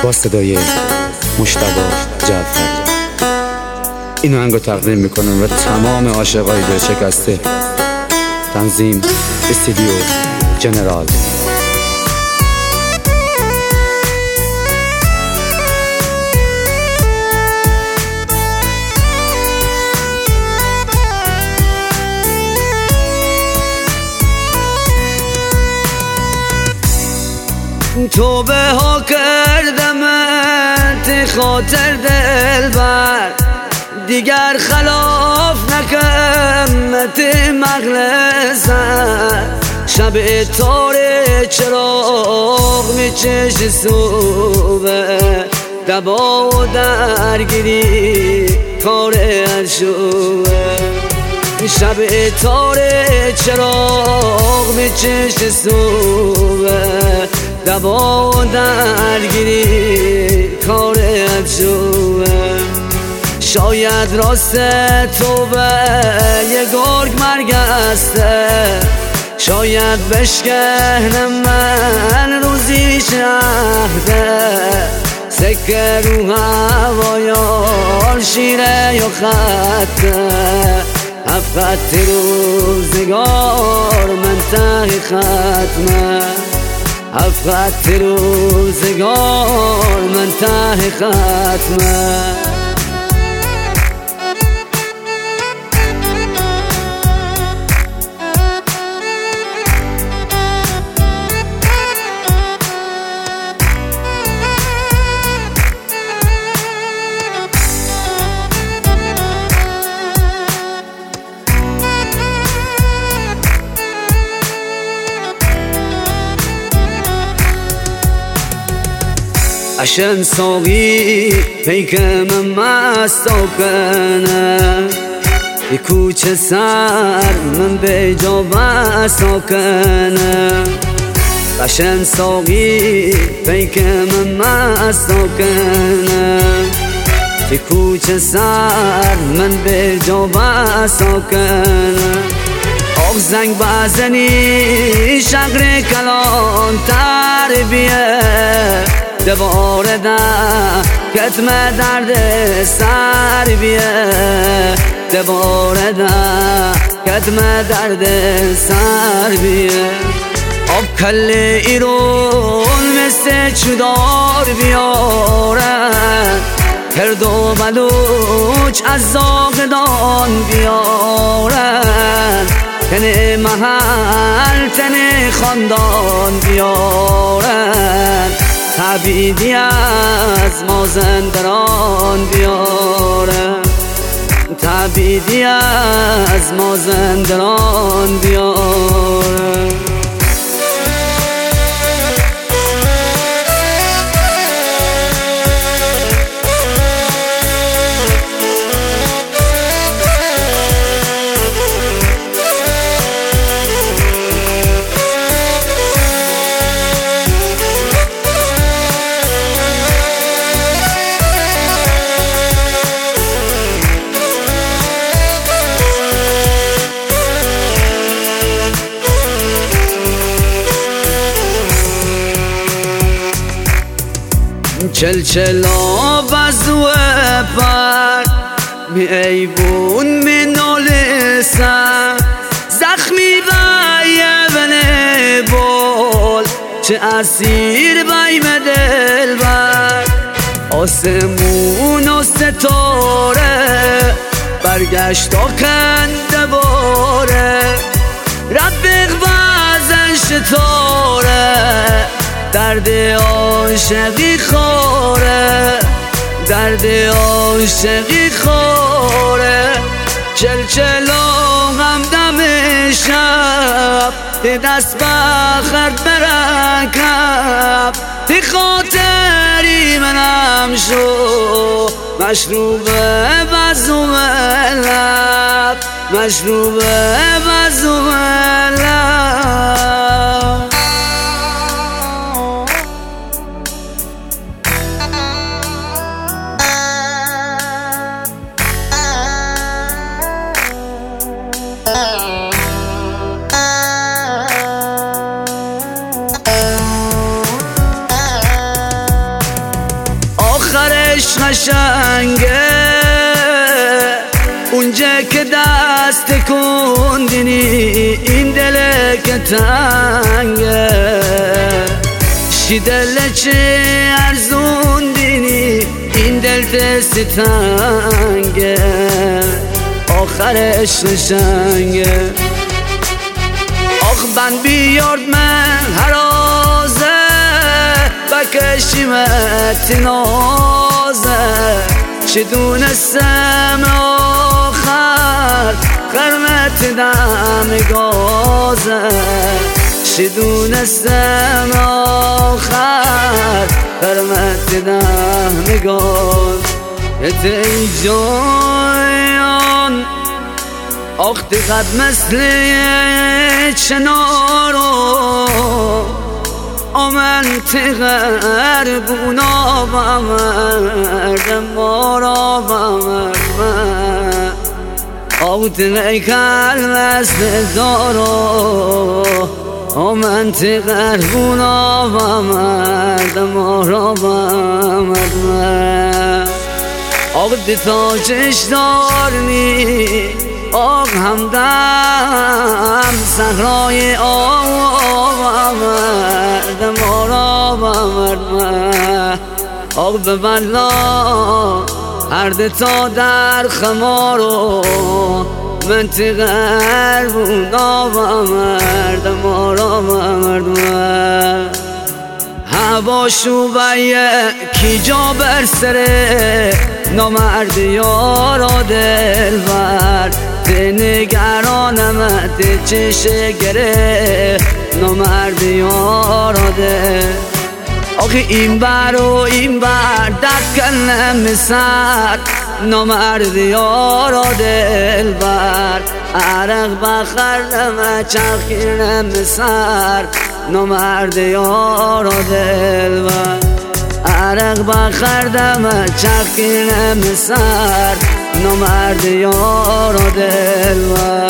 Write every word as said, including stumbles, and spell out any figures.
با صدای مجتبی جعفری. این آهنگو تقدیم میکنم و تمام عاشقای دلشکسته. تنظیم استودیو جنرال. توبه ها کردمت خاطر دلبر، دیگر خلاف نکمت مخلصت. شب تاره چراغ میچش صبح، دبا و درگیری کار اشوه. شب تاره چراغ میچش صبح، دبا و درگیری کار اشوه. شاید راست توبه یه گرگ مرگسته، شاید بشکنم من روزیش رهده. سکه رو هوایان شیره یا خطه، هفت خط روزگار منطقه ختمه. هفت خط روزگار منطقه ختمه. عشان ساقی پیکم مست کنه، ی کوچه سر من به جا بست کنه. عشان ساقی پیکم مست کنه، ی کوچه سر من به جا بست کنه. آخ زنگ بزنی شغر کلان تربیه، دوباره در کتم درد سر بیه. دوباره در کتم درد سر بیه. آب کل ایرون مثل چودار بیارن، کرد و بلوچ از زاغدان بیارن. تن محل تن خاندان بیارن، تعبیدی از مازندران بیارن. تعبیدی از مازندران بیارن. چلچلا بزوه پر می ایبون می نالسن، زخمی بایه بنه بول چه اسیر بایم دل بر. آسمون و ستاره برگشت و کنده باره، رب وزن شتاره. درد عاشقی خوره، درد عاشقی خوره. چلچلا غم دم شب، تی دست بخرد برکب. تی خاطری منم شو مشروب بزوم لب، مشروب بزوم لب. آخرش قشنگه اونجا که دست کندینی این دل که تنگه شی دل چه ارزوندینی این دل دستی تنگه آخرش قشنگه آخ من بیارد من هرازه بکشیمت نازه چه دونستم آخر خرمت دم گازه چه دونستم آخر خرمت دم گاز ای جایان آخ دقت مثل چنارو آمن تغر بونا بمرد مارا بمرد آوت میکر مثل دارو آمن تغر بونا بمرد مارا بمرد آق دیتاجش دارنی آق همدم صحرای آورد مارا بمرد آق ببلا هر دتا در خمارو منطقه بونا بمرد مارا بمرد هوا شوبه کی جا برسره نامرد یارا دل بر نگرانم ده چشه گره نامرد یارا دل آخه این بر و این بر دست کنم سر نامرد یارا دل بر عرق بخردم چخیرم سر نامرد یارا دل بر عرق بخردم چخیرم سر نامرد یارا دل بر